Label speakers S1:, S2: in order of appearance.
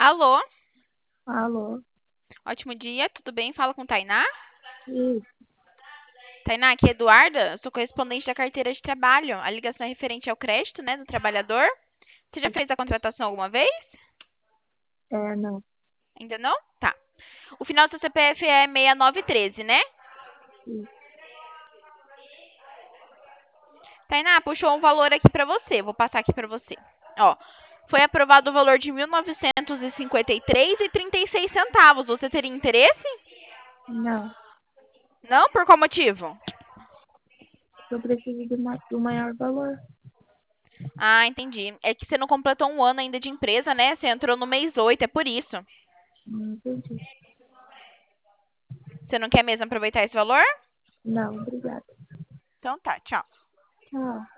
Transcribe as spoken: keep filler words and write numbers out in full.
S1: Alô,
S2: Alô?
S1: ótimo dia, tudo bem? Fala com Tainá.
S2: Isso,
S1: Tainá, aqui é Eduarda, sou correspondente da carteira de trabalho. A ligação é referente ao crédito, né, do trabalhador. Você já fez a contratação alguma vez?
S2: é, não,
S1: Ainda não? Tá. O final do seu C P F é seis nove um três, né?
S2: isso,
S1: Tainá, puxou um valor aqui pra você, vou passar aqui pra você. Ó, foi aprovado o valor de mil novecentos e cinquenta e três e trinta e seis centavos. Você teria interesse?
S2: não.
S1: Não? Por qual motivo?
S2: Eu preciso de, ma- do maior valor.
S1: Ah, entendi. É que você não completou um ano ainda de empresa, né? Você entrou no mês oito, é por isso.
S2: Não entendi.
S1: Você não quer mesmo aproveitar esse valor?
S2: Não, obrigada.
S1: Então tá, tchau.
S2: Tchau.